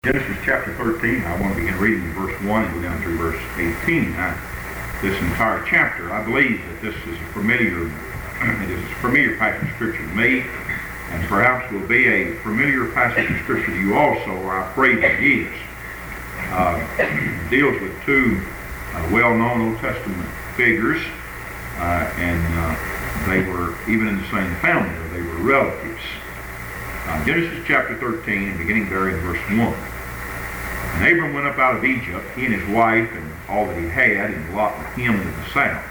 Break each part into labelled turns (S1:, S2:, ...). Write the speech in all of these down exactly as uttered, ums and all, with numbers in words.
S1: Genesis chapter thirteen, I want to begin reading in verse one and go down through verse eighteen. Now, this entire chapter, I believe that this is a familiar, it is a familiar passage of Scripture to me, and perhaps will be a familiar passage of Scripture to you also, or I pray that it is. Uh, deals with two uh, well-known Old Testament figures, uh, and uh, they were even in the same family, or they were relatives. Uh, Genesis chapter thirteen, and beginning there in verse one. And Abram went up out of Egypt, he and his wife, and all that he had, and Lot with him into the south.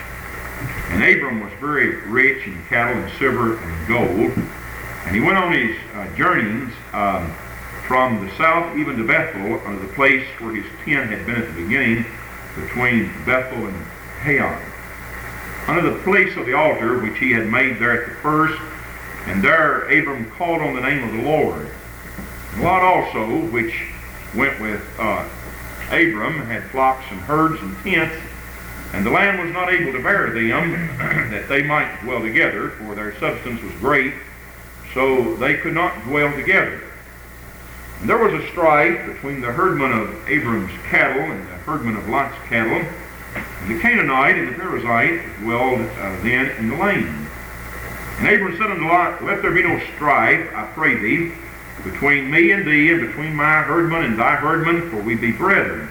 S1: And Abram was very rich in cattle and silver and gold. And he went on his uh, journeyings um, from the south even to Bethel, unto the place where his tent had been at the beginning, between Bethel and Haon, unto the place of the altar which he had made there at the first. And there Abram called on the name of the Lord. And Lot also, which went with uh, Abram, had flocks and herds and tents, and the land was not able to bear them, that they might dwell together, for their substance was great, so they could not dwell together. And there was a strife between the herdmen of Abram's cattle and the herdmen of Lot's cattle, and the Canaanite and the Perizzite dwelled uh, then in the land. And Abram said unto Lot, Let there be no strife, I pray thee, between me and thee, and between my herdmen and thy herdmen, for we be brethren.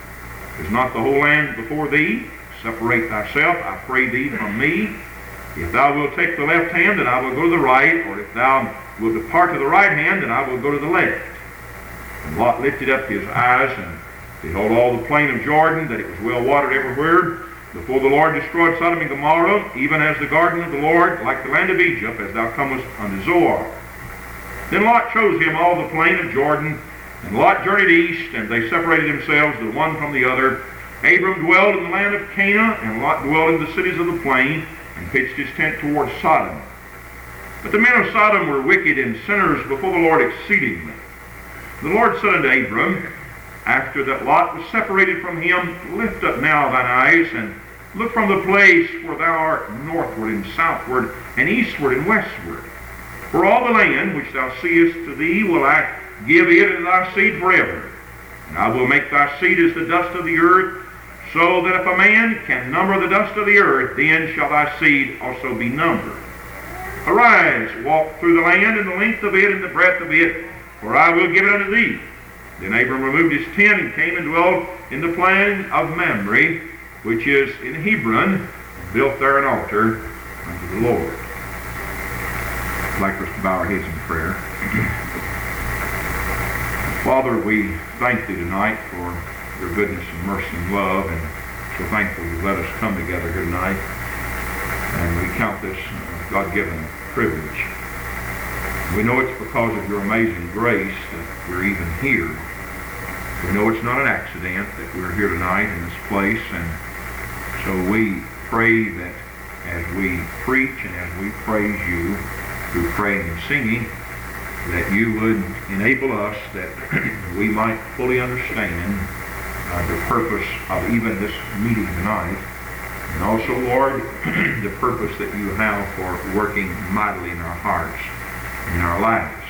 S1: Is not the whole land before thee? Separate thyself, I pray thee, from me. If thou wilt take the left hand, then I will go to the right, or if thou wilt depart to the right hand, then I will go to the left. And Lot lifted up his eyes, and behold all the plain of Jordan, that it was well watered everywhere, before the Lord destroyed Sodom and Gomorrah, even as the garden of the Lord, like the land of Egypt, as thou comest unto Zoar. Then Lot chose him all the plain of Jordan, and Lot journeyed east, and they separated themselves the one from the other. Abram dwelled in the land of Canaan, and Lot dwelled in the cities of the plain, and pitched his tent toward Sodom. But the men of Sodom were wicked and sinners before the Lord exceedingly. The Lord said unto Abram, after that Lot was separated from him, Lift up now thine eyes, and look from the place where thou art northward and southward, and eastward and westward. For all the land which thou seest to thee will I give it and thy seed forever. And I will make thy seed as the dust of the earth, so that if a man can number the dust of the earth, then shall thy seed also be numbered. Arise, walk through the land in the length of it and the breadth of it, for I will give it unto thee. Then Abram removed his tent and came and dwelt in the plain of Mamre, which is in Hebron, and built there an altar unto the Lord. I'd like us to bow our heads in prayer. Father, we thank thee tonight for your goodness and mercy and love, and so thankful you let us come together here tonight. And we count this uh, God-given privilege. We know it's because of your amazing grace that we're even here. We know it's not an accident that we're here tonight in this place, and so we pray that as we preach and as we praise you through praying and singing, that you would enable us that we might fully understand uh, the purpose of even this meeting tonight, and also, Lord, the purpose that you have for working mightily in our hearts, in our lives.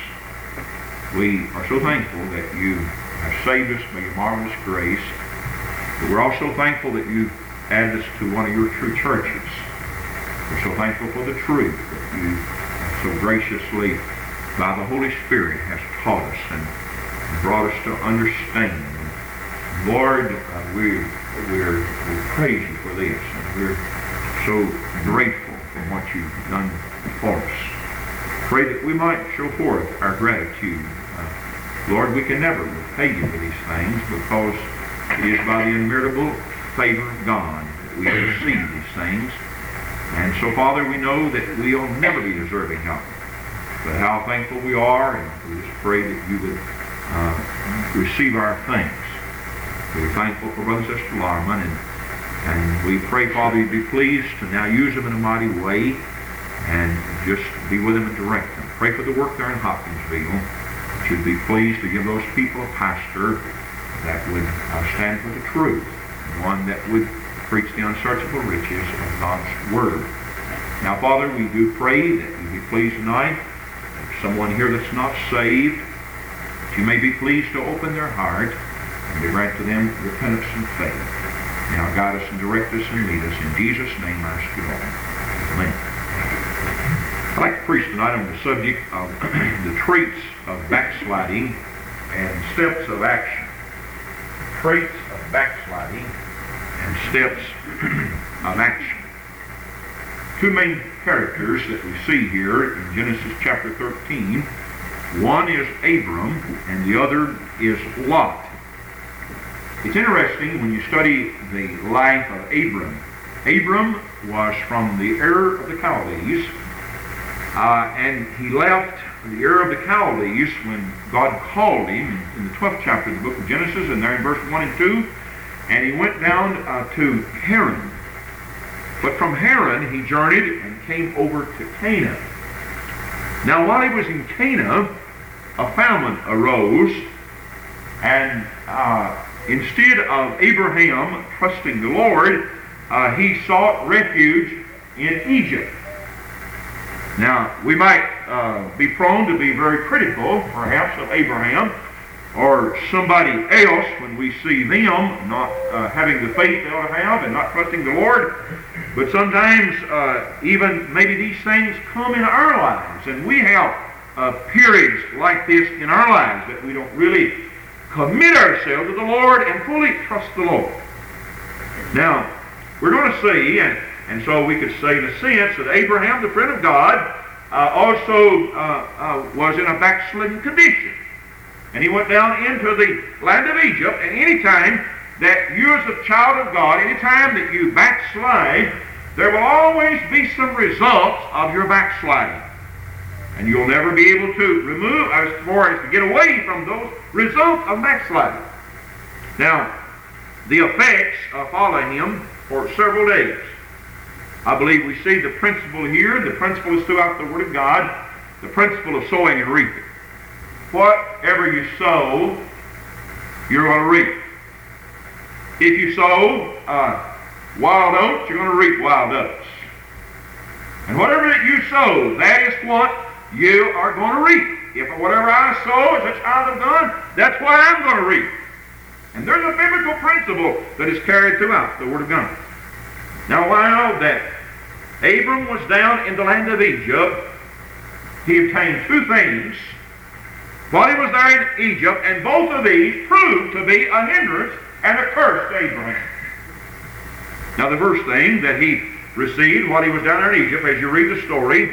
S1: We are so thankful that you have saved us by your marvelous grace, but we're also thankful that you added us to one of your true churches. We're so thankful for the truth that you so graciously, by the Holy Spirit, has taught us and brought us to understand. And Lord, uh, we we're, we praise you for this, and we're so grateful for what you've done for us. Pray that we might show forth our gratitude. Uh, Lord, we can never repay you for these things, because it is by the unmerited favor of God that we receive these things. And so, Father, we know that we'll never be deserving of it. But how thankful we are, and we just pray that you would uh, receive our thanks. We're thankful for Brother and Sister Larman, and, and we pray, Father, you'd be pleased to now use them in a mighty way, and just be with them and direct them. Pray for the work there in Hopkinsville. That you'd be pleased to give those people a pastor that would uh, stand for the truth, one that would preach the unsearchable riches of God's Word. Now, Father, we do pray that you be pleased tonight. If someone here that's not saved, that you may be pleased to open their heart and to grant to them repentance and faith. Now guide us and direct us and lead us. In Jesus' name I ask it all. Amen. I'd like to preach tonight on the subject of the traits of backsliding and steps of action. Traits of backsliding and steps of action. Two main characters that we see here in Genesis chapter thirteen. One is Abram and the other is Lot. It's interesting when you study the life of Abram. Abram was from the Ur of the Chaldees, uh, and he left the Ur of the Chaldees when God called him in the twelfth chapter of the book of Genesis, and there in verse one and two, and he went down uh, to Haran. But from Haran he journeyed and came over to Canaan. Now while he was in Canaan, a famine arose, and uh, instead of Abraham trusting the Lord, uh, he sought refuge in Egypt. Now, we might uh, be prone to be very critical, perhaps, of Abraham or somebody else when we see them not uh, having the faith they ought to have and not trusting the Lord. But sometimes uh, even maybe these things come in our lives, and we have uh, periods like this in our lives that we don't really commit ourselves to the Lord and fully trust the Lord. Now, we're going to see, and, and so we could say in a sense that Abraham, the friend of God, uh, also uh, uh, was in a backslidden condition. And he went down into the land of Egypt, and any time that you as a child of God, any time that you backslide, there will always be some results of your backsliding. And you'll never be able to remove, as far as to get away from those results of backsliding. Now, the effects uh, follow him for several days. I believe we see the principle here. The principle is throughout the Word of God. The principle of sowing and reaping. Whatever you sow, you're going to reap. If you sow uh, wild oats, you're going to reap wild oats. And whatever that you sow, that is what you are going to reap. If whatever I sow as a child of God, that's what I'm going to reap. And there's a biblical principle that is carried throughout the Word of God. Now, while that Abram was down in the land of Egypt, he obtained two things while he was there in Egypt, and both of these proved to be a hindrance and a curse to Abraham. Now, the first thing that he received while he was down there in Egypt, as you read the story,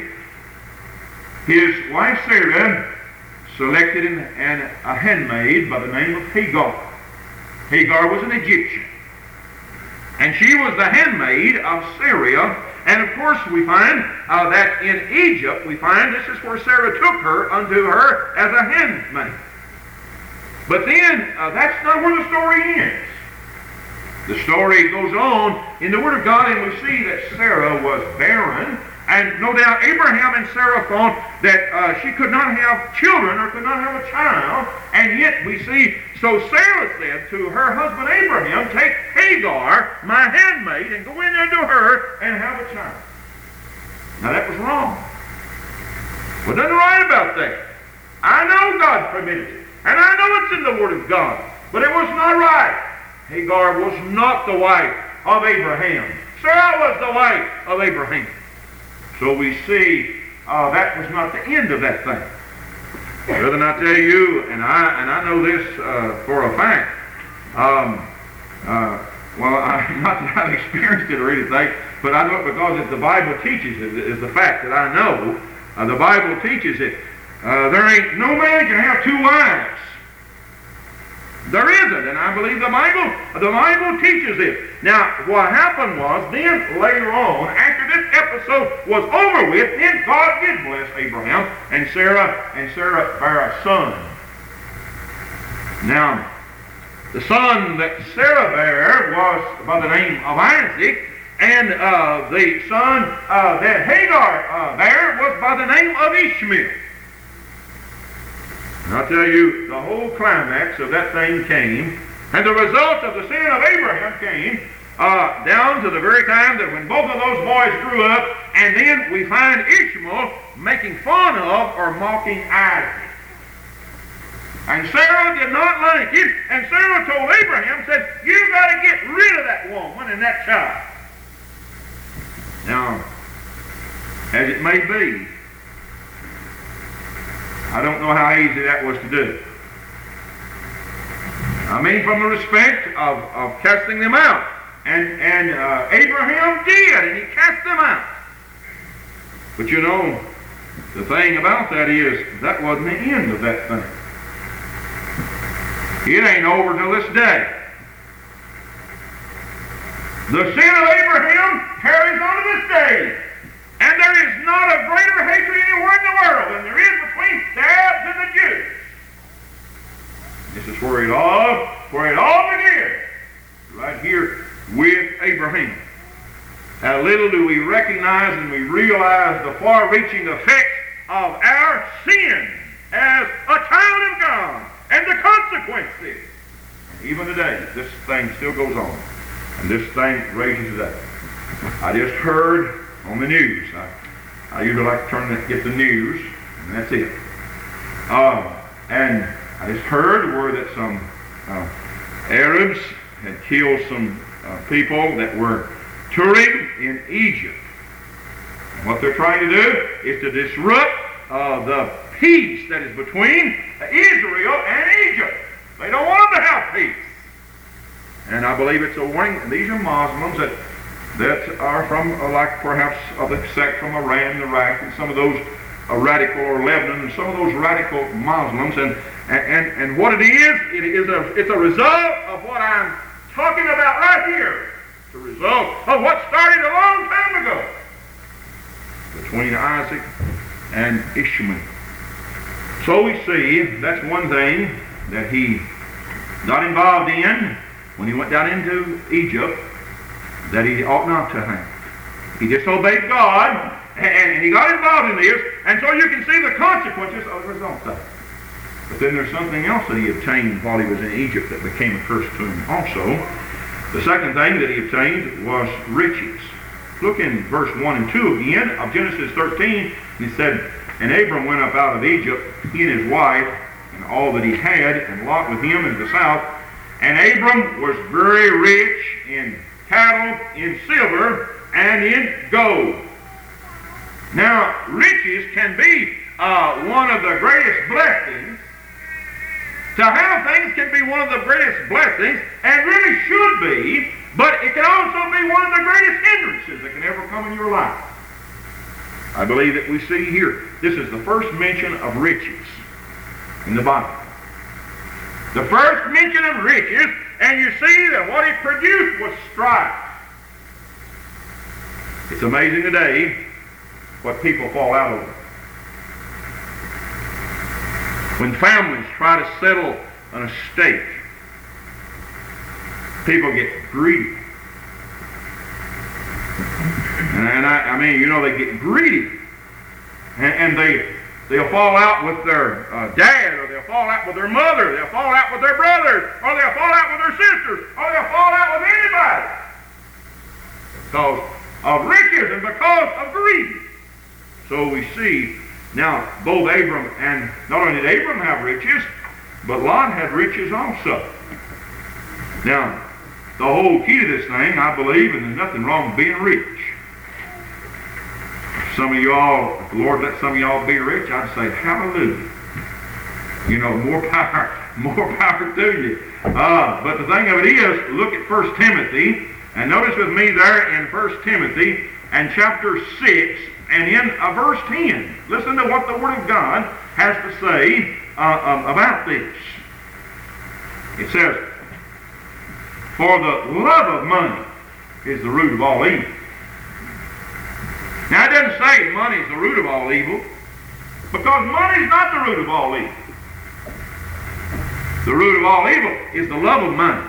S1: his wife Sarah selected an, an, a handmaid by the name of Hagar. Hagar was an Egyptian. And she was the handmaid of Sarah. And of course we find uh, that in Egypt, we find this is where Sarah took her unto her as a handmaid. But then, uh, that's not where the story ends. The story goes on in the Word of God, and we see that Sarah was barren. And no doubt Abraham and Sarah thought that uh, she could not have children or could not have a child. And yet we see, so Sarah said to her husband Abraham, take Hagar, my handmaid, and go in unto her and have a child. Now that was wrong. Well, nothing right about that. I know God permitted it. And I know it's in the Word of God. But it was not right. Hagar was not the wife of Abraham. Sarah was the wife of Abraham. So we see uh, that was not the end of that thing. Brethren, I tell you, and I and I know this uh, for a fact. Um, uh, well, I, not that I've experienced it or anything, but I know it because the Bible teaches it. Is the fact that I know. Uh, the Bible teaches it. Uh, there ain't no man can have two wives. There isn't, and I believe the Bible, the Bible teaches it. Now, what happened was, then later on, after this episode was over with, then God did bless Abraham, and Sarah, and Sarah bare a son. Now, the son that Sarah bare was by the name of Isaac, and uh, the son uh, that Hagar uh, bare was by the name of Ishmael. And I'll tell you, the whole climax of that thing came, and the result of the sin of Abraham came uh, down to the very time that when both of those boys grew up, and then we find Ishmael making fun of or mocking Isaac. And Sarah did not like it, and Sarah told Abraham, said, you got to get rid of that woman and that child. Now, as it may be, I don't know how easy that was to do. I mean, from the respect of, of casting them out. And, and uh, Abraham did, and he cast them out. But you know, the thing about that is, that wasn't the end of that thing. It ain't over till this day. The sin of Abraham carries on to this day. And there is not a greater hatred anywhere in the world than there is between the Arabs and the Jews. This is where it all, where it all begins. Right here with Abraham. How little do we recognize and we realize the far-reaching effects of our sin as a child of God and the consequences. Even today, this thing still goes on. And this thing rages today. I just heard on the news. I, I usually like to turn and get the news, and that's it. Uh, and I just heard word that some uh, Arabs had killed some uh, people that were touring in Egypt. And what they're trying to do is to disrupt uh, the peace that is between Israel and Egypt. They don't want them to have peace. And I believe it's a warning. These are Muslims that that are from, uh, like perhaps of the sect from Iran and Iraq, and some of those uh, radical, or Lebanon, and some of those radical Muslims. And and and what it is, it is a it's a result of what I'm talking about right here. It's a result of what started a long time ago between Isaac and Ishmael. So we see that's one thing that he got involved in when he went down into Egypt, that he ought not to have. He disobeyed God, and, and he got involved in this, and so you can see the consequences of the result of it. But then there's something else that he obtained while he was in Egypt that became a curse to him also. The second thing that he obtained was riches. Look in verse one and two again of Genesis thirteen, and he said, and Abram went up out of Egypt, he and his wife, and all that he had, and Lot with him into the south. And Abram was very rich in cattle, in silver, and in gold. Now, riches can be uh, one of the greatest blessings. To have things can be one of the greatest blessings, and really should be, but it can also be one of the greatest hindrances that can ever come in your life. I believe that we see here, this is the first mention of riches in the Bible. The first mention of riches, and you see that what it produced was strife. It's amazing today what people fall out over. When families try to settle an estate, people get greedy. And I, I mean, you know, they get greedy. And, and they, they'll fall out with their uh, dad, or they'll fall out with their mother, they'll fall out with their brothers, or they'll fall out with their sisters, or they'll fall out with anybody. Because of riches and because of greed. So we see now both Abram and not only did Abram have riches, but Lot had riches also. Now, the whole key to this thing, I believe, and there's nothing wrong with being rich. If some of y'all, if the Lord let some of y'all be rich, I'd say hallelujah. You know, more power, more power to you. Uh, but the thing of it is, look at First Timothy, and notice with me there in First Timothy and chapter six and in uh, verse ten. Listen to what the Word of God has to say uh, um, about this. It says, for the love of money is the root of all evil. Now it doesn't say money is the root of all evil, because money is not the root of all evil. The root of all evil is the love of money.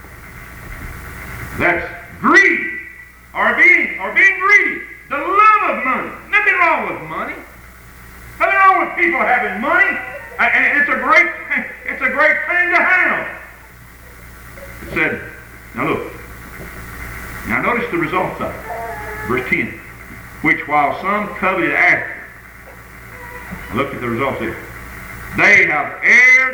S1: That's greed, or being, or being greedy. The love of money. Nothing wrong with money. Nothing wrong with people having money. And it's a great, it's a great thing to have. It said, now look. Now notice the results of it. Verse ten. Which while some coveted after. Look at the results here. They have erred from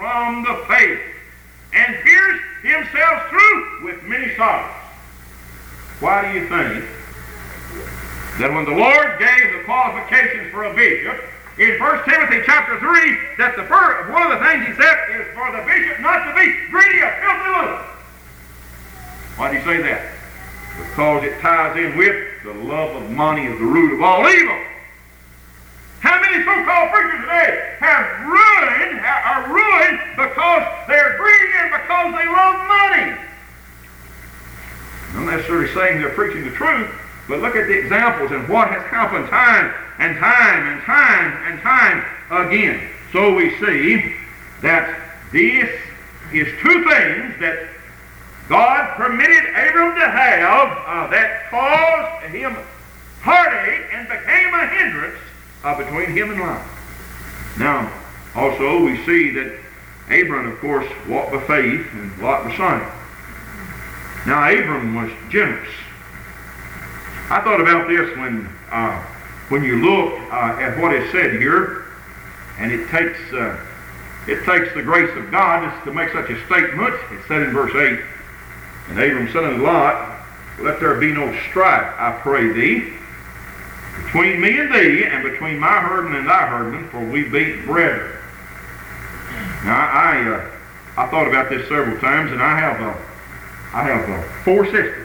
S1: from the faith, and pierced himself through with many sorrows. Why do you think that when the Lord gave the qualifications for a bishop, in First Timothy chapter three, that the first, one of the things he said is for the bishop not to be greedy of filthy lucre? Why do you say that? Because it ties in with the love of money is the root of all evil. How many so-called preachers today have ruined, are ruined because they're greedy and because they love money? I'm not necessarily saying they're preaching the truth, but look at the examples and what has happened time and time and time and time again. So we see that this is two things that God permitted Abram to have uh, that caused him heartache and became a hindrance uh, between him and Lot. Now, also we see that Abram, of course, walked by faith and Lot by sight. Now, Abram was generous. I thought about this when uh, when you look uh, at what is said here, and it takes uh, it takes the grace of God to make such a statement. It's said in verse eight, and Abram said unto Lot, let there be no strife, I pray thee, between me and thee, and between my herding and thy herding, for we be brethren. Now, I uh, I thought about this several times, and I have uh, I have uh, four sisters.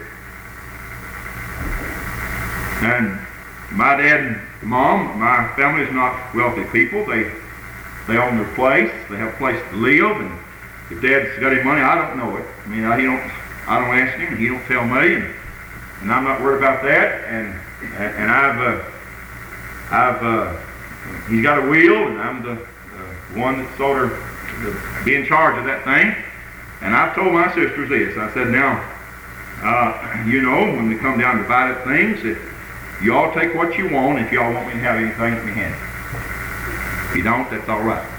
S1: And my dad and mom, my family is not wealthy people. They they own their place. They have a place to live. And if Dad's got any money, I don't know it. I mean, I, he don't. I don't ask him. He don't tell me. And, and I'm not worried about that. And and I've uh, I've uh, he's got a will, and I'm the uh, one that sort of the, be in charge of that thing. And I've told my sisters this. I said, now, uh, you know, when we come down to divide up things, if you all take what you want. If y'all want me to have anything, let me have it. If you don't, that's all right.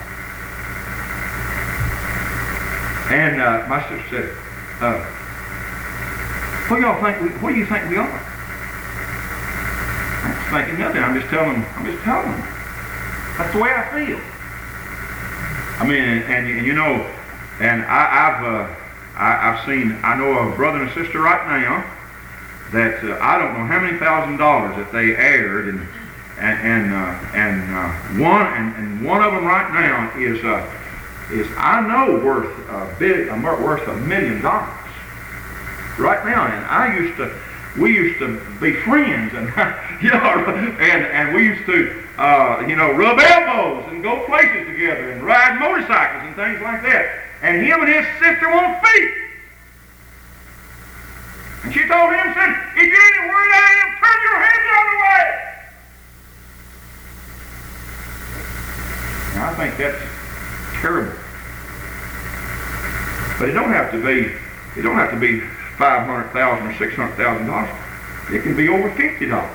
S1: And uh, my sister said, uh, what do y'all think? We, what do you think we are? I'm just thinking nothing. I'm just telling them. I'm just telling them. That's the way I feel. I mean, and, and, and you know, and I, I've uh, I, I've seen. I know a brother and a sister right now that uh, I don't know how many thousand dollars that they aired, and and and uh, and uh, one and, and one of them right now is uh, is I know worth a big uh, worth a million dollars right now. And I used to, we used to be friends, and you know, and and we used to uh, you know rub elbows and go places together and ride motorcycles and things like that. And him and his sister won't speak. And she told him, said, if you ain't worried I am, turn your head the other way. Now, I think that's terrible. But it don't have to be, it don't have to be five hundred thousand dollars or six hundred thousand dollars. It can be over fifty dollars.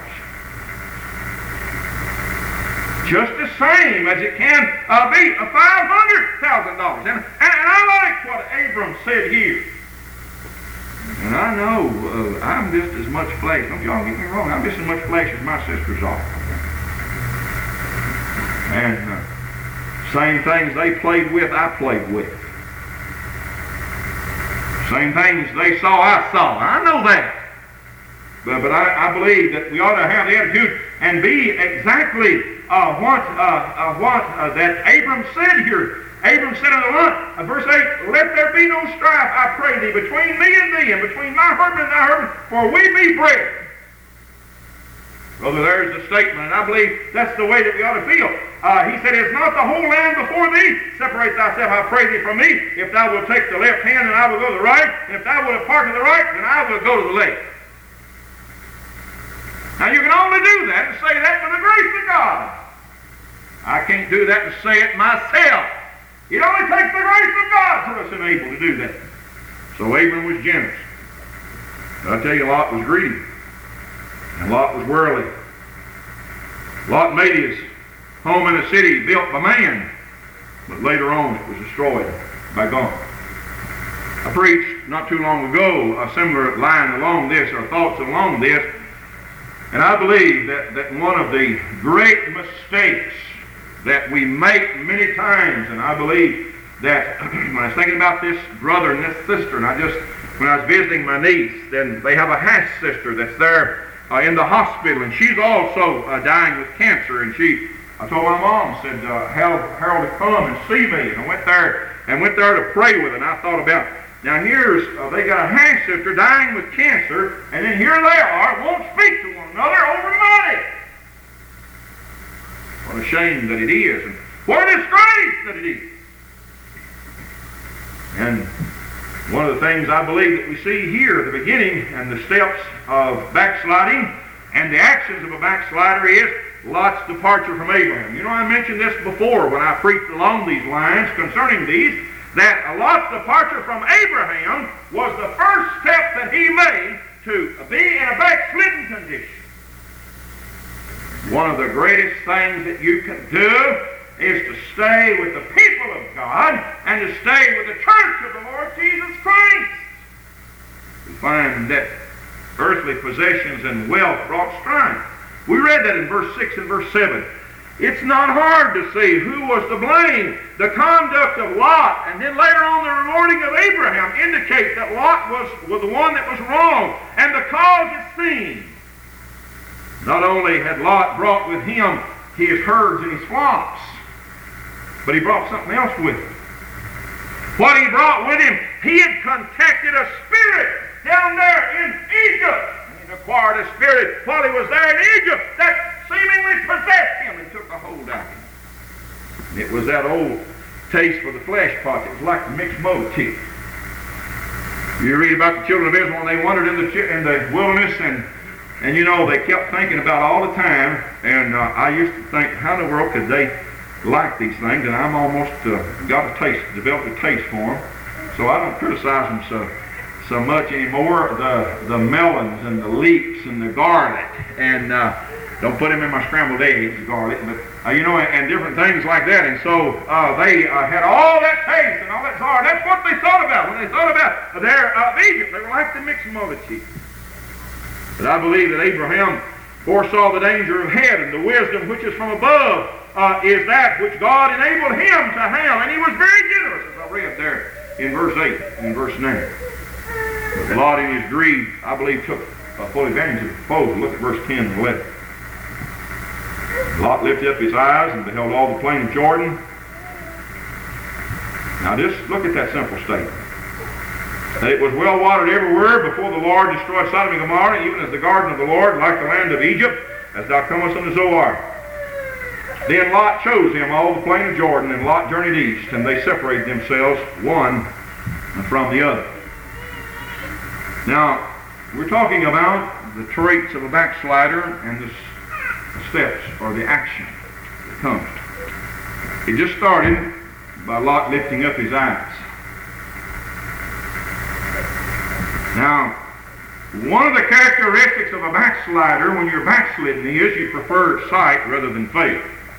S1: Just the same as it can uh, be a five hundred thousand dollars. And, and, and I like what Abram said here. And I know uh, I'm just as much flesh. Don't y'all get me wrong. I'm just as much flesh as my sisters are. And uh, same things they played with, I played with. Same things they saw, I saw. I know that. But, but I, I believe that we ought to have the attitude and be exactly uh, what uh, uh, what uh, that Abram said here. Abram said unto Lot, uh, verse eight, let there be no strife, I pray thee, between me and thee, and between my herding and thy herding, for we be brethren. Brother, there's the statement, and I believe that's the way that we ought to feel. Uh, he said, is not the whole land before thee? Separate thyself, I pray thee, from me. If thou wilt take the left hand, then I will go to the right. And if thou wilt depart to the right, then I will go to the left. Now you can only do that and say that by the grace of God. I can't do that and say it myself. It only takes the grace of God for us to be able to do that. So Abram was generous. But I tell you, Lot was greedy. And Lot was worldly. Lot made his home in a city built by man, but later on it was destroyed by God. I preached not too long ago a similar line along this, or thoughts along this, and I believe that, that one of the great mistakes that we make many times, and I believe that when I was thinking about this brother and this sister, and I just, when I was visiting my niece, then they have a half sister that's there uh, in the hospital, and she's also uh, dying with cancer. And she, I told my mom, said, uh, Harold, Harold to come and see me. And I went there and went there to pray with her. And I thought about, now here's, uh, they got a half sister dying with cancer, and then here they are, won't speak to one another over money. What a shame that it is, and what a disgrace that it is. And one of the things I believe that we see here at the beginning and the steps of backsliding and the actions of a backslider is Lot's departure from Abraham. You know, I mentioned this before when I preached along these lines concerning these, that Lot's departure from Abraham was the first step that he made to be in a backslidden condition. One of the greatest things that you can do is to stay with the people of God and to stay with the church of the Lord Jesus Christ. We find that earthly possessions and wealth brought strife. We read that in verse six and verse seven. It's not hard to see who was to blame. The conduct of Lot, and then later on the rewarding of Abraham, indicate that Lot was, was the one that was wrong, and the cause is sin. Not only had Lot brought with him his herds and his flocks, but he brought something else with him. What he brought with him, he had contacted a spirit down there in Egypt. And he acquired a spirit while he was there in Egypt that seemingly possessed him and took a hold of him. And it was that old taste for the flesh pot. It was like the mixed motive. You read about the children of Israel when they wandered in the, in the wilderness, and And you know, they kept thinking about all the time, and uh, I used to think, how in the world could they like these things? And I'm almost uh, got a taste, developed a taste for them. So I don't criticize them so so much anymore. The the melons and the leeks and the garlic, and uh, don't put them in my scrambled eggs, garlic, but uh, you know, and, and different things like that. And so uh, they uh, had all that taste and all that desire. That's what they thought about when they thought about their uh, Egypt. They were like the mixed multitude. But I believe that Abraham foresaw the danger of head, and the wisdom which is from above uh, is that which God enabled him to have. And he was very generous, as I read there in verse eight and verse nine. But Lot in his greed, I believe, took uh, full advantage of the proposal. Look at verse ten and eleven. Lot lifted up his eyes and beheld all the plain of Jordan. Now just look at that simple statement. That it was well watered everywhere before the Lord destroyed Sodom and Gomorrah, even as the garden of the Lord, like the land of Egypt, as thou comest unto Zoar. Then Lot chose him all the plain of Jordan, and Lot journeyed east, and they separated themselves one from the other. Now, we're talking about the traits of a backslider and the steps or the action that comes. It just started by Lot lifting up his eyes. Now, one of the characteristics of a backslider when you're backslidden is you prefer sight rather than faith.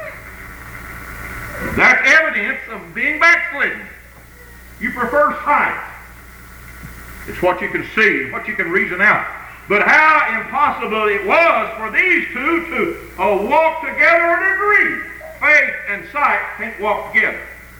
S1: That's evidence of being backslidden. You prefer sight. It's what you can see, what you can reason out. But how impossible it was for these two to uh, walk together and agree. Faith and sight can't walk together.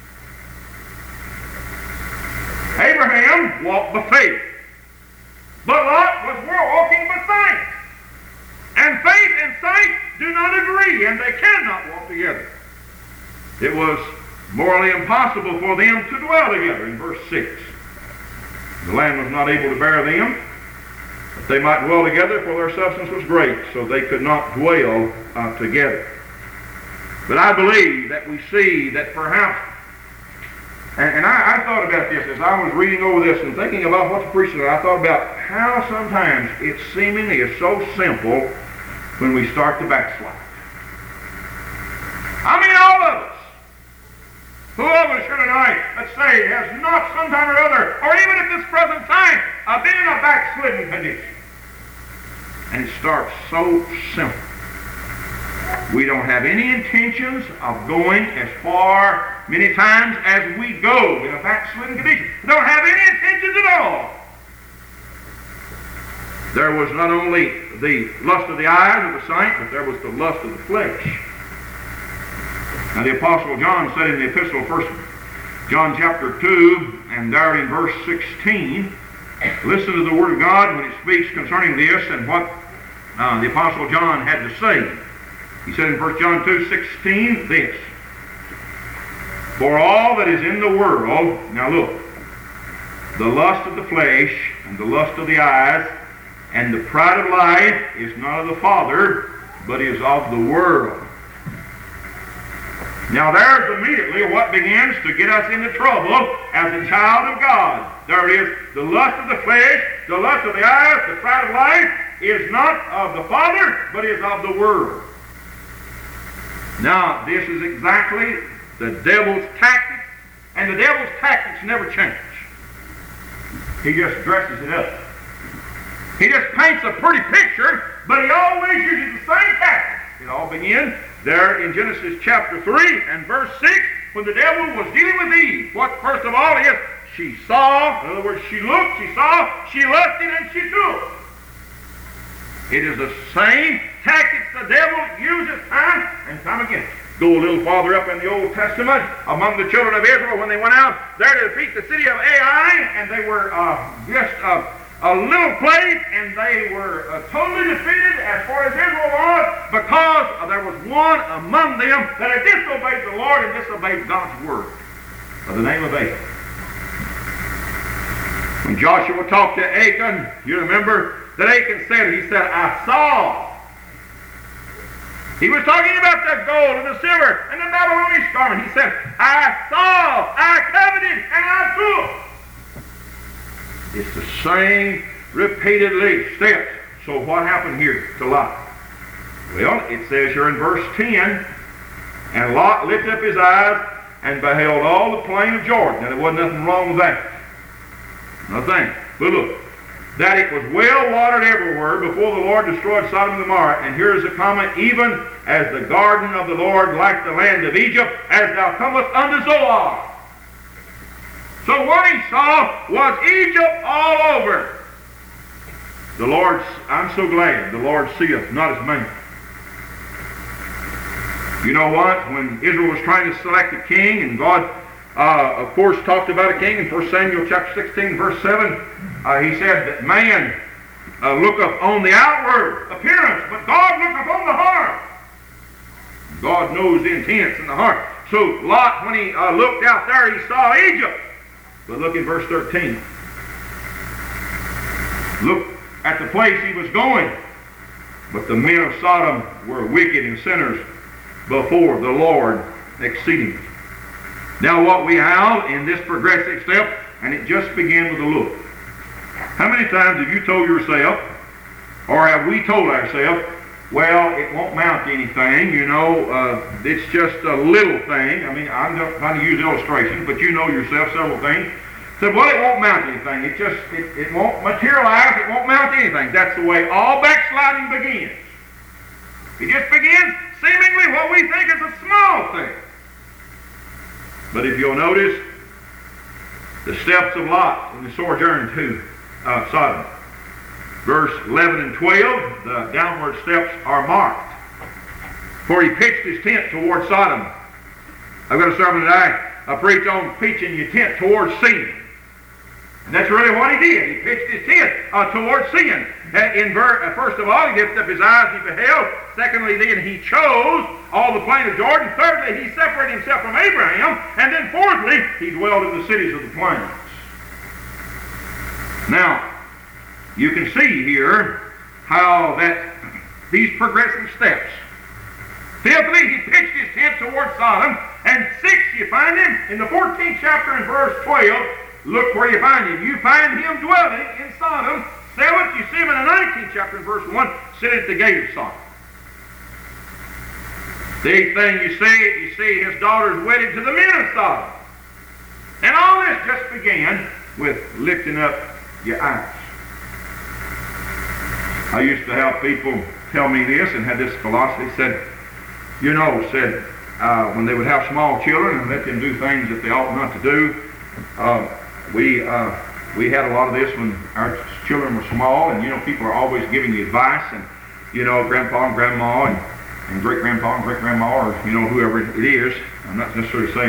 S1: Abraham walked by faith. But Lot was walking by sight. And faith and sight do not agree, and they cannot walk together. It was morally impossible for them to dwell together in verse six. The land was not able to bear them, but they might dwell together, for their substance was great, so they could not dwell uh, together. But I believe that we see that perhaps, and, and I, I thought about this as I was reading over this and thinking about what the preacher said, I thought about how sometimes it seemingly is so simple when we start to backslide. I mean, all of us. Who of us here tonight, let's say, has not sometime or other, or even at this present time, uh, been in a backslidden condition? And it starts so simple. We don't have any intentions of going as far many times as we go in a backslidden condition. We don't have any intentions at all. There was not only the lust of the eyes of the sight, but there was the lust of the flesh. Now the Apostle John said in the epistle, first John chapter two, and there in verse sixteen, listen to the Word of God when it speaks concerning this and what uh, the Apostle John had to say. He said in First John two sixteen this, "For all that is in the world," now look, "the lust of the flesh, and the lust of the eyes, and the pride of life is not of the Father, but is of the world." Now there's immediately what begins to get us into trouble as a child of God. There it is, the lust of the flesh, the lust of the eyes, the pride of life is not of the Father, but is of the world. Now this is exactly the devil's tactic, and the devil's tactics never change. He just dresses it up. He just paints a pretty picture, but he always uses the same tactic. It all began there in Genesis chapter three and verse six, when the devil was dealing with Eve. What, first of all, is she saw, in other words, she looked, she saw, she lusted, and she took. It is the same tactics the devil uses time and time again. Go a little farther up in the Old Testament, among the children of Israel, when they went out there to defeat the city of Ai, and they were uh, just uh, a little place, and they were uh, totally defeated as far as Israel was, because uh, there was one among them that had disobeyed the Lord and disobeyed God's word, by the name of Achan. When Joshua talked to Achan, you remember that Achan said, he said, "I saw." He was talking about the gold and the silver and the Babylonian garment. He said, "I saw, I coveted, and I took." It's the same repeatedly steps. So what happened here to Lot? Well, it says here in verse ten, "And Lot lifted up his eyes and beheld all the plain of Jordan." Now there wasn't nothing wrong with that. Nothing. But look, "that it was well watered everywhere before the Lord destroyed Sodom and Gomorrah." And here is a comment, "even as the garden of the Lord, like the land of Egypt, as thou comest unto Zoar." So what he saw was Egypt all over. The Lord, I'm so glad the Lord seeth, not as man. You know what? When Israel was trying to select a king, and God, uh, of course, talked about a king in First Samuel chapter sixteen, verse seven, uh, he said that man uh, looketh on the outward appearance, but God looketh on the heart. God knows the intents in the heart. So Lot, when he uh, looked out there, he saw Egypt. But look in verse thirteen. Look at the place he was going. "But the men of Sodom were wicked and sinners before the Lord exceedingly." Now what we have in this progressive step, and it just began with a look. How many times have you told yourself, or have we told ourselves, well, it won't amount to anything, you know, uh, it's just a little thing. I mean, I'm not trying to use illustrations, but you know yourself several things. Said, well, it won't amount to anything. It just, it, it won't materialize, it won't amount to anything. That's the way all backsliding begins. It just begins seemingly what we think is a small thing. But if you'll notice, the steps of Lot in the sojourn to uh, Sodom. Verse eleven and twelve, the downward steps are marked. For he pitched his tent toward Sodom. I've got a sermon today. I preach on pitching your tent towards sin. And that's really what he did. He pitched his tent uh, towards sin. Uh, in ver- uh, first of all, he lifted up his eyes, he beheld. Secondly, then he chose all the plain of Jordan. Thirdly, he separated himself from Abraham. And then fourthly, he dwelled in the cities of the plains. Now, you can see here how that these progressive steps. Fifthly, he pitched his tent toward Sodom. And sixth, you find him in the fourteenth chapter and verse twelve. Look where you find him. You find him dwelling in Sodom. Seventh, you see him in the nineteenth chapter and verse one, sitting at the gate of Sodom. The eighth thing you see, you see his daughters wedded to the men of Sodom. And all this just began with lifting up your eyes. I used to have people tell me this and had this philosophy, said, you know, said, uh, when they would have small children and let them do things that they ought not to do, uh, we uh, we had a lot of this when our children were small, and, you know, people are always giving you advice, and, you know, grandpa and grandma and, and great-grandpa and great-grandma, or, you know, whoever it is. I'm not necessarily saying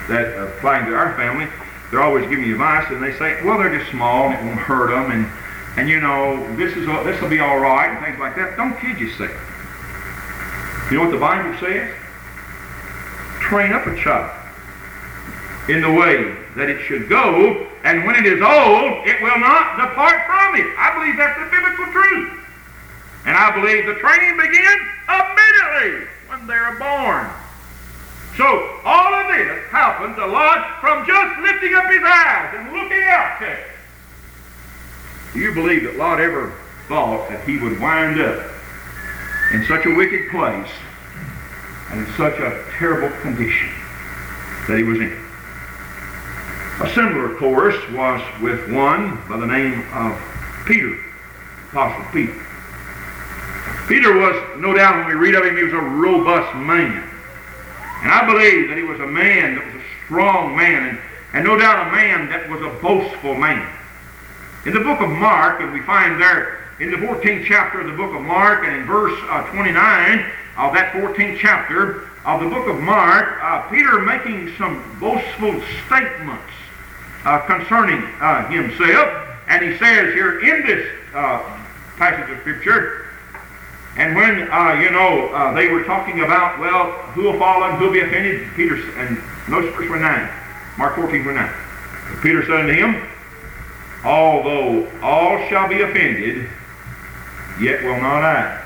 S1: that applying to our family, they're always giving you advice, and they say, well, they're just small, and it won't hurt them, and, and you know, this is this will be all right, and things like that. Don't kid yourself. You know what the Bible says? Train up a child in the way that it should go, and when it is old, it will not depart from it. I believe that's the biblical truth. And I believe the training begins immediately when they're born. So all of this happens a lot from just lifting up his eyes and looking out there. Do you believe that Lot ever thought that he would wind up in such a wicked place and in such a terrible condition that he was in? A similar course was with one by the name of Peter, Apostle Peter. Peter was, no doubt when we read of him, he was a robust man. And I believe that he was a man that was a strong man, and, and no doubt a man that was a boastful man. In the book of Mark, and we find there in the fourteenth chapter of the book of Mark, and in verse uh, twenty-nine of that fourteenth chapter of the book of Mark, uh, Peter making some boastful statements uh, concerning uh, himself. And he says here in this uh, passage of Scripture, and when, uh, you know, uh, they were talking about, well, who will fall and who will be offended, Peter, and notice verse twenty-nine, Mark fourteen, twenty-nine. Peter said unto him, although all shall be offended, yet will not I.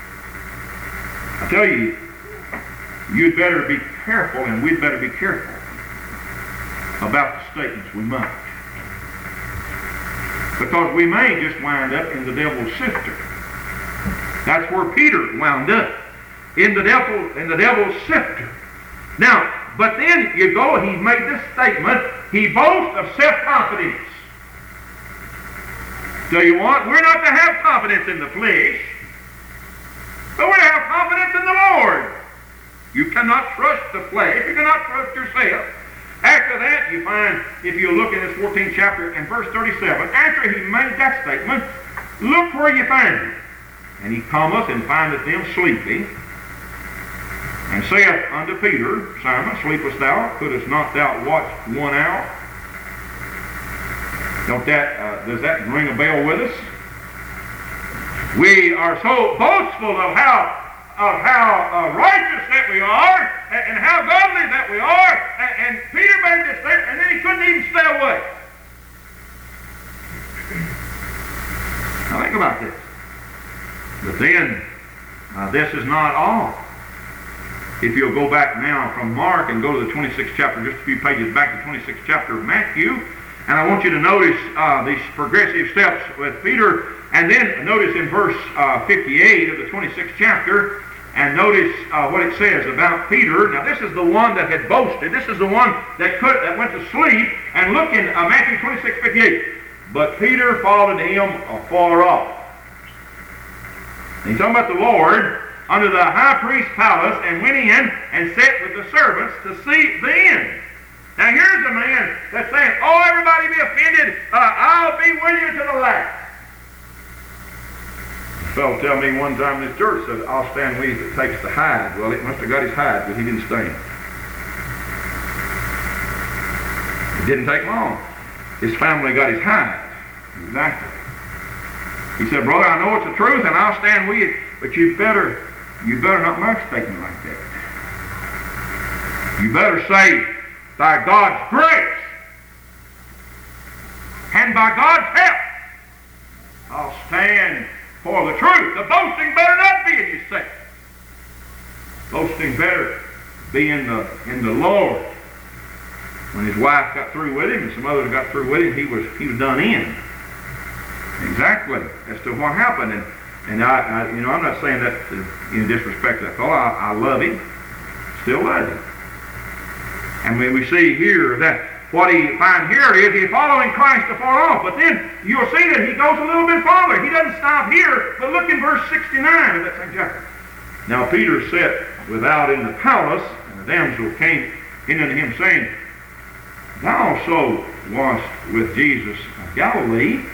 S1: I tell you, you'd better be careful, and we'd better be careful about the statements we make. Because we may just wind up in the devil's sifter. That's where Peter wound up, in the devil, in the devil's sifter. Now, but then you go, he made this statement, he boasts of self-confidence. Tell you what, we're not to have confidence in the flesh, but we're to have confidence in the Lord. You cannot trust the flesh, you cannot trust yourself. After that, you find, if you look in this fourteenth chapter and verse thirty-seven, after he made that statement, look where you find him. And he cometh and findeth them sleeping, and saith unto Peter, Simon, sleepest thou? Couldst not thou watch one hour? Don't that, uh, does that ring a bell with us? We are so boastful of how of how uh, righteous that we are, and, and how godly that we are, and, and Peter made this statement, and then he couldn't even stay away. Now think about this. But then, uh, this is not all. If you'll go back now from Mark and go to the twenty-sixth chapter, just a few pages back to the twenty-sixth chapter of Matthew, and I want you to notice uh, these progressive steps with Peter, and then notice in verse uh, fifty-eight of the twenty-sixth chapter, and notice uh, what it says about Peter. Now this is the one that had boasted. This is the one that could that went to sleep. And look in uh, Matthew twenty-six, fifty-eight. But Peter followed him afar off. And he's talking about the Lord under the high priest's palace, and went in and sat with the servants to see the end. Now here's a man that's saying, oh, everybody be offended, uh, I'll be with you to the last. A fellow tell me one time in this church, said, I'll stand with you if it takes the hide. Well, it must have got his hide, but he didn't stand. It didn't take long. His family got his hide. Exactly. He said, brother, I know it's the truth, and I'll stand with you, but you better, you better not make a statement like that. You better say, by God's grace, and by God's help, I'll stand for the truth. The boasting better not be in yourself. Boasting better be in the in the Lord. When his wife got through with him, and some others got through with him, he was he was done in. Exactly as to what happened, and and I, I you know I'm not saying that to, in disrespect to that fellow. I, I love him, still love him. And when we see here that what he find here is he's following Christ afar off, but then you'll see that he goes a little bit farther. He doesn't stop here, but look in verse sixty-nine of that same chapter. Now Peter sat without in the palace, and the damsel came in unto him, saying, Thou also wast with Jesus of Galilee.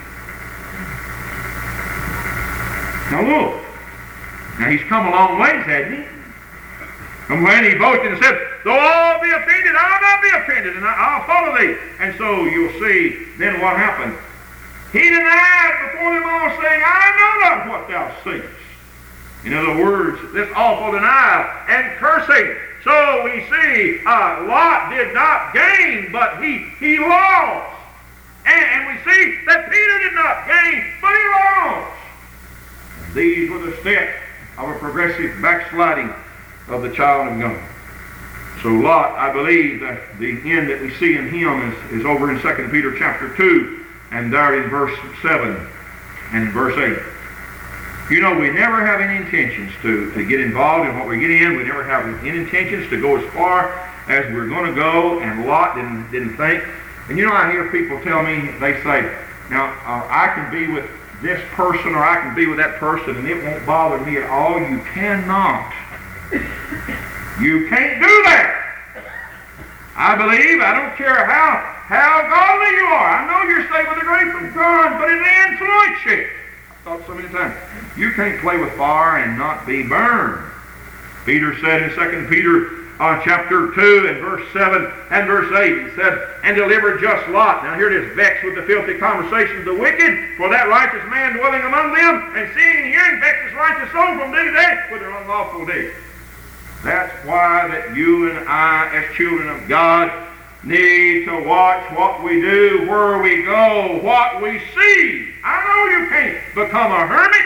S1: Now look. Now he's come a long ways, hasn't he? From when he boasted and said, though all be offended, I'll not be offended, and I'll follow thee. And so you'll see then what happened. He denied before them all, saying, I know not what thou seest. In other words, this awful denial and cursing. So we see uh, Lot did not gain, but he, he lost. And, and we see that Peter did not gain, but he lost. And these were the steps of a progressive backsliding of the child of God. So Lot, I believe that the end that we see in him is, is over in Second Peter chapter two, and there in verse seven and verse eight. You know, we never have any intentions to, to get involved in what we get in. We never have any intentions to go as far as we're going to go, and Lot didn't, didn't think. And you know, I hear people tell me, they say, now, uh, I can be with this person or I can be with that person and it won't bother me at all. You cannot. You can't do that. I believe, I don't care how, how godly you are. I know you're saved with the grace of God, but it influences you. I've thought so many times. You can't play with fire and not be burned. Peter said in Second Peter uh, chapter two and verse seven and verse eight, he said, and deliver just Lot. Now here it is, vexed with the filthy conversation of the wicked, for that righteous man dwelling among them, and seeing and hearing vex his righteous soul from day to day with their unlawful deeds. That's why that you and I, as children of God, need to watch what we do, where we go, what we see. I know you can't become a hermit.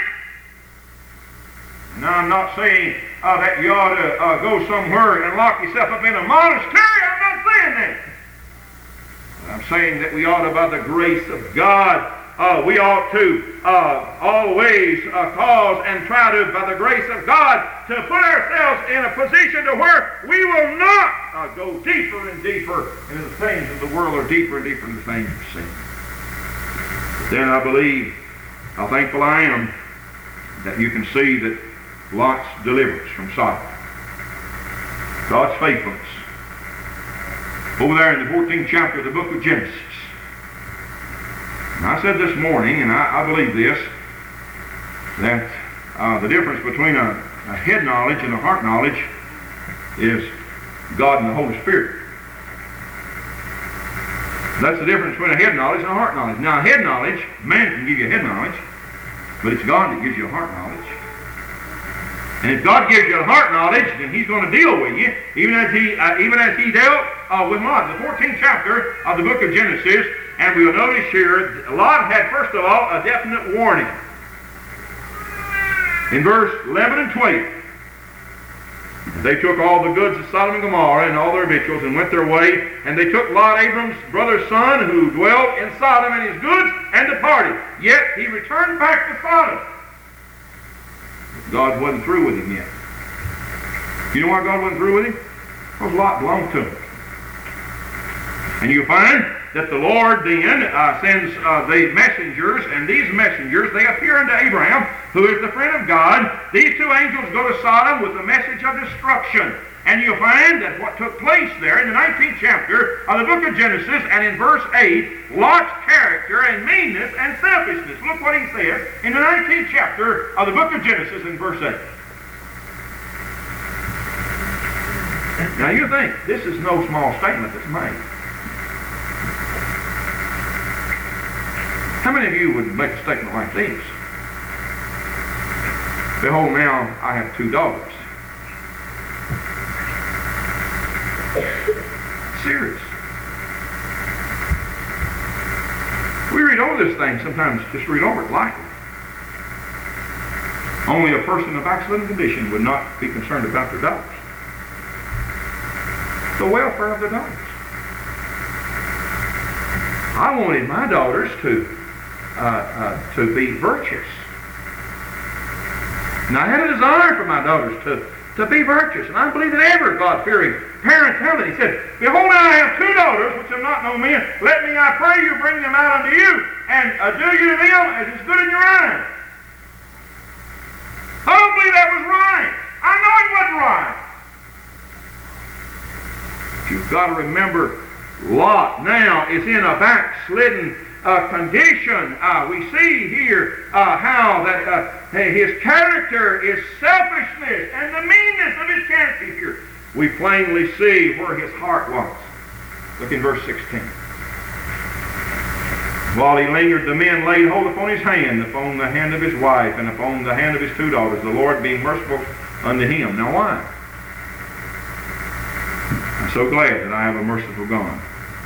S1: Now, I'm not saying uh, that you ought to uh, go somewhere and lock yourself up in a monastery. I'm not saying that. I'm saying that we ought to, by the grace of God, uh, we ought to uh, always uh, cause and try to, by the grace of God, to put ourselves in a position to where we will not uh, go deeper and deeper into the things of the world or deeper and deeper into the things of sin. But then I believe, how thankful I am, that you can see that Lot's deliverance from Sodom, God's faithfulness. Over there in the fourteenth chapter of the book of Genesis. And I said this morning, and I, I believe this, that uh, the difference between a, a head knowledge and a heart knowledge is God and the Holy Spirit. That's the difference between a head knowledge and a heart knowledge. Now, a head knowledge, man can give you a head knowledge, but it's God that gives you a heart knowledge. And if God gives you a heart knowledge, then He's going to deal with you, even as He uh, even as He dealt uh, with Lot. The fourteenth chapter of the book of Genesis, and we'll notice here, Lot had first of all a definite warning. In verse eleven and twelve, they took all the goods of Sodom and Gomorrah and all their victuals and went their way, and they took Lot, Abram's brother's son, who dwelt in Sodom, and his goods, and departed. Yet he returned back to Sodom. God wasn't through with him yet. You know why God wasn't through with him? Because Lot belonged to him. And you find that the Lord then uh, sends uh, the messengers, and these messengers, they appear unto Abraham, who is the friend of God. These two angels go to Sodom with a message of destruction. And you'll find that what took place there in the nineteenth chapter of the book of Genesis, and in verse eight, Lot's character and meanness and selfishness. Look what he says in the nineteenth chapter of the book of Genesis in verse eight. Now you think, this is no small statement that's made. How many of you would make a statement like this? Behold, now I have two daughters. Serious. We read over this thing sometimes, just read over it lightly. Only a person in a backslidden condition would not be concerned about their daughters. The welfare of their daughters. I wanted my daughters to uh, uh, to be virtuous. And I had a desire for my daughters to to be virtuous. And I believe that every God-fearing parent held it. He said, behold, now I have two daughters, which have not known men. Let me, I pray you, bring them out unto you, and uh, do you to them as is good in your eyes. I don't believe that was right. I know it wasn't right. But you've got to remember, Lot now is in a backslidden uh, condition. Uh, we see here uh, how that uh, his character is selfishness, and the meanness of his character here. we plainly see where his heart was. Look in verse sixteen. While he lingered, the men laid hold upon his hand, upon the hand of his wife, and upon the hand of his two daughters, the Lord being merciful unto him. Now why? I'm so glad that I have a merciful God.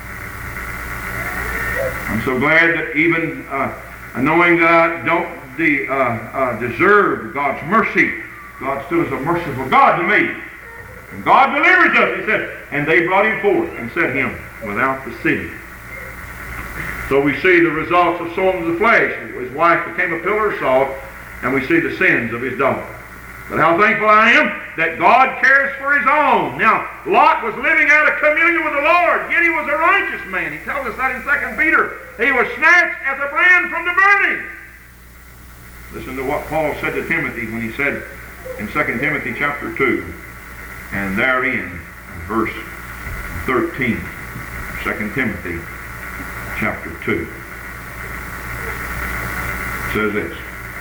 S1: I'm so glad that even uh, knowing that I don't de- uh, uh, deserve God's mercy, God still is a merciful God to me. And God delivers us, he said. And they brought him forth and set him without the city. So we see the results of sowing of the flesh. His wife became a pillar of salt, and we see the sins of his daughter. But how thankful I am that God cares for his own. Now, Lot was living out of communion with the Lord, yet he was a righteous man. He tells us that in Second Peter. He was snatched as a brand from the burning. Listen to what Paul said to Timothy when he said in Second Timothy chapter two, and therein, verse thirteen, Second Timothy chapter two, says this.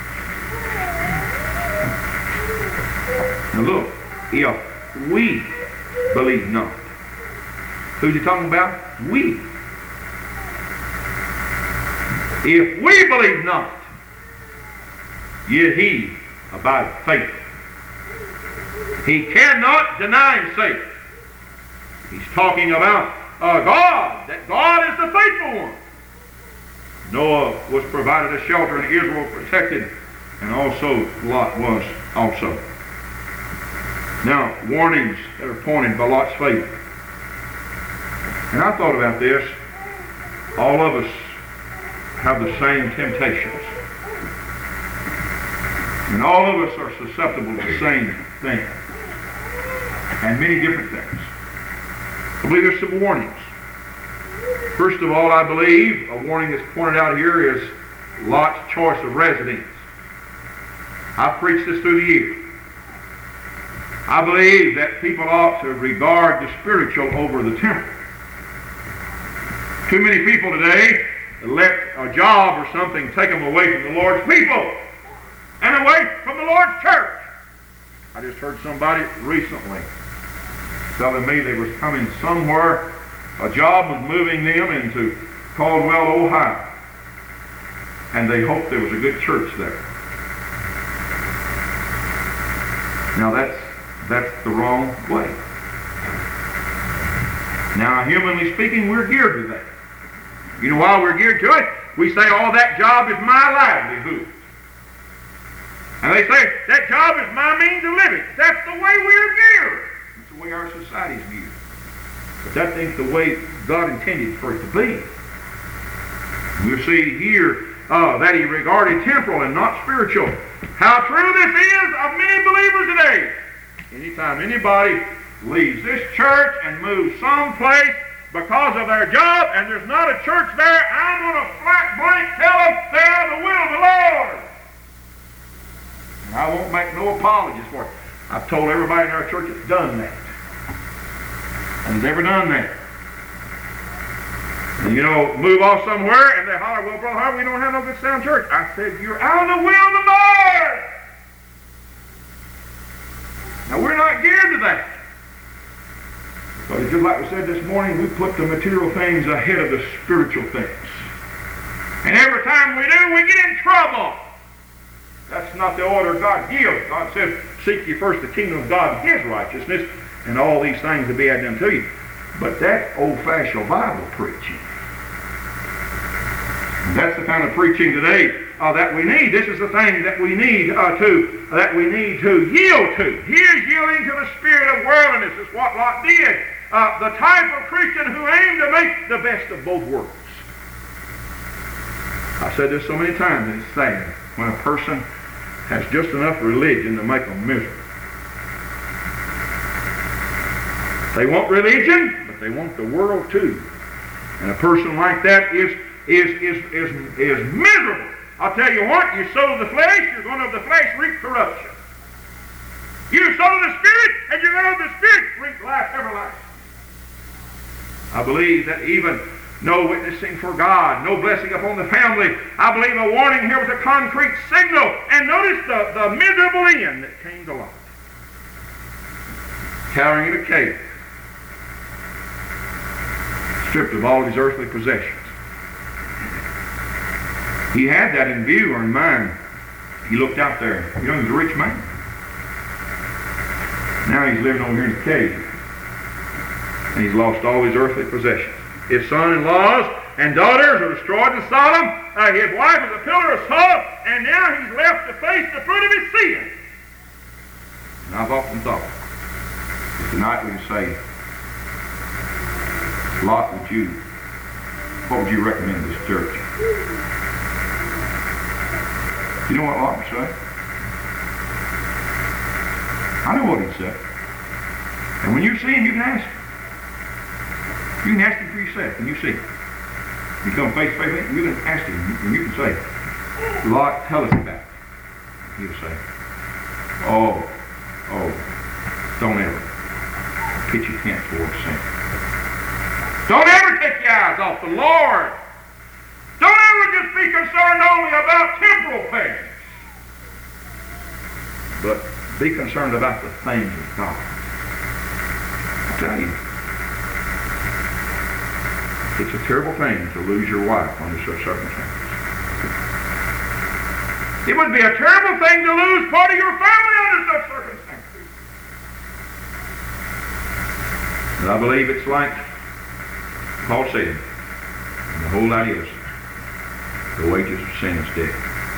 S1: Now look, if we believe not. Who's he talking about? We. If we believe not, yet he abideth faithful. He cannot deny himself. He's talking about uh, God, that God is the faithful one. Noah was provided a shelter and Israel protected, and also Lot was also. Now, warnings that are pointed by Lot's faith. And I thought about this. All of us have the same temptations. And all of us are susceptible to the same thing. And many different things. I believe there's some warnings. First of all, I believe a warning that's pointed out here is Lot's choice of residence. I've preached this through the years. I believe that people ought to regard the spiritual over the temporal. Too many people today let a job or something take them away from the Lord's people and away from the Lord's church. I just heard somebody recently telling me they was coming somewhere, a job was moving them into Caldwell, Ohio, and they hoped there was a good church there. Now that's that's the wrong way. Now, humanly speaking, we're geared to that. You know why we're geared to it? We say, oh, that job is my livelihood. And they say, that job is my means of living. That's the way we're geared. That's the way our society's geared. But that ain't the way God intended for it to be. We'll see here uh, that he regarded temporal and not spiritual. How true this is of many believers today. Anytime anybody leaves this church and moves someplace because of their job and there's not a church there, I'm going to flat blank tell them they are the will of the Lord. And I won't make no apologies for it. I've told everybody in our church that's done that. And has ever done that. And you know, move off somewhere and they holler, well, Brother Harvey, we don't have no good sound church. I said, you're out of the will of the Lord. Now, we're not geared to that. But just like we said this morning, we put the material things ahead of the spiritual things. And every time we do, we get in trouble. That's not the order God gives. God says, seek ye first the kingdom of God and his righteousness, and all these things will be added unto you. But that's old-fashioned Bible preaching. And that's the kind of preaching today uh, that we need. This is the thing that we need uh, to that we need to yield to. Here's yielding to the spirit of worldliness is what Lot did. Uh, the type of Christian who aimed to make the best of both worlds. I've said this so many times, and it's sad when a person has just enough religion to make them miserable. They want religion, but they want the world too. And a person like that is is is is, is miserable. I'll tell you what, you sow to the flesh, you're going to of the flesh reap corruption. You sow to the Spirit, and you're going to of the Spirit reap life everlasting. I believe that even no witnessing for God, no blessing upon the family, I believe a warning here was a concrete signal. And notice the, the miserable end that came to Lot. cowering in a cave, stripped of all his earthly possessions. He had that in view or in mind. He looked out there. You know, he was a rich man. Now he's living over here in a cave. And he's lost all his earthly possessions. His son-in-laws and daughters are destroyed in Sodom. Uh, his wife is a pillar of salt. And now he's left to face the fruit of his sin. And I've often thought, if tonight we can say, Lot, would you, what would you recommend this church? You know what Lot would say? I know what he'd say. And when you see him, you can ask him. You can ask him for yourself, and you see him. You come face to face, you can ask him, and you can say, Lot, tell us about it. He'll say, oh, oh, don't ever pitch your tent towards sin. Don't ever take your eyes off the Lord. Don't ever just be concerned only about temporal things, but be concerned about the things of God. I tell you, it's a terrible thing to lose your wife under such circumstances. It would be a terrible thing to lose part of your family under such circumstances. But I believe it's like Paul said, and the whole idea is, the wages of sin is death.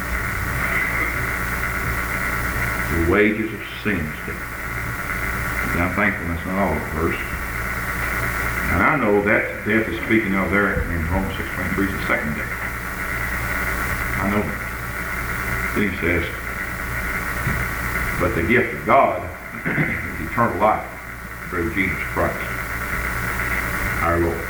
S1: The wages of sin is death. And I'm thankful that's not all of the verse. And I know that death is speaking of there in Romans six twenty-three is the second death. I know that. Then he says, but the gift of God is eternal life through Jesus Christ, our Lord.